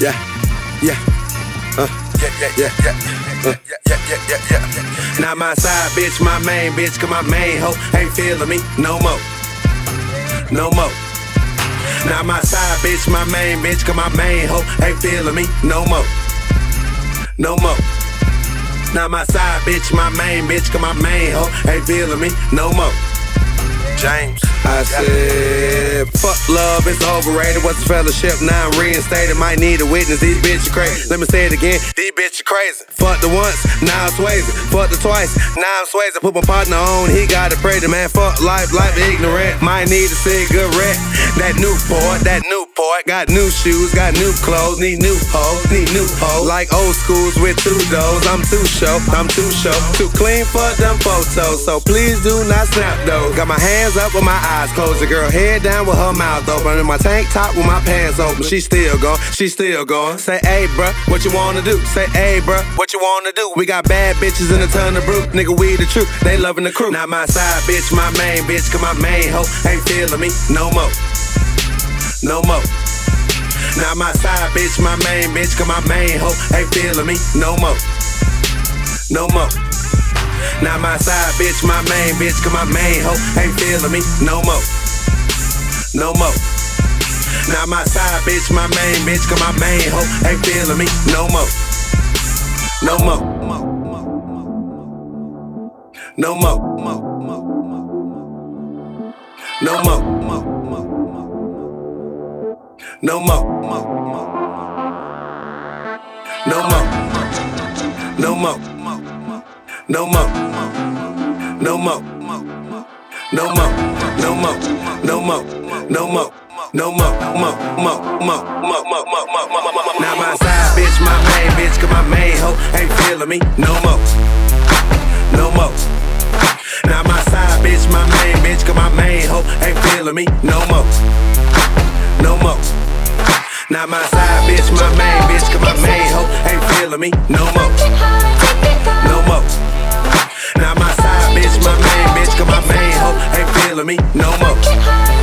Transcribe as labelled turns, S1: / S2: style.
S1: Yeah, yeah, Now my side bitch, my main bitch, cause my main hoe ain't feeling me no more. No more. Now my side bitch, my main bitch, cause my main hoe ain't feeling me no more. No more. Now my side bitch, my main bitch, cause my main hoe ain't feeling me no more. James. I said, fuck love, it's overrated. What's the fellowship? Now I'm reinstated. Might need a witness, these bitches crazy. Let me say it again, these bitches crazy. Fuck the once, now I'm swaying. Fuck the twice, now I'm swaying. Put my partner on, he got it praise. Man, fuck life ignorant. Might need a cigarette. That Newport. Got new shoes, got new clothes. Need new hoes. Like old schools with two doors. I'm too show. Too clean for them photos. So please do not snap those. Got my hands up with my eyes closed. The girl head down with her mouth open. In my tank top with my pants open. She still going. Say, hey, bruh, what you wanna do? Say, hey, bruh, what you wanna do? We got bad bitches and a ton of brew. Nigga, we the truth. They loving the crew. Now my side bitch, my main bitch, cause my main hoe ain't feeling me no more. No more. Now my side bitch, my main bitch, cause my main hoe ain't feeling me no more. No more. Now my side bitch, my main bitch, cause my main hoe ain't feeling me no more. No more. Now my side bitch, my main bitch, cause my main hoe ain't feeling me no more. No more. No more. No more. No more. No more. No more. No more. No more. No more. No more. No more. No more. No more. Now my side bitch, my main bitch, cause my main hoe ain't feeling me no more. No more. Now my side bitch, my main bitch, cause my main hoe ain't feeling me no more. No more. Now my side bitch, my main bitch, cause my main hoe ain't feeling me no more. No more. Now my side bitch, my main bitch, cause my main hoe ain't feeling me no more.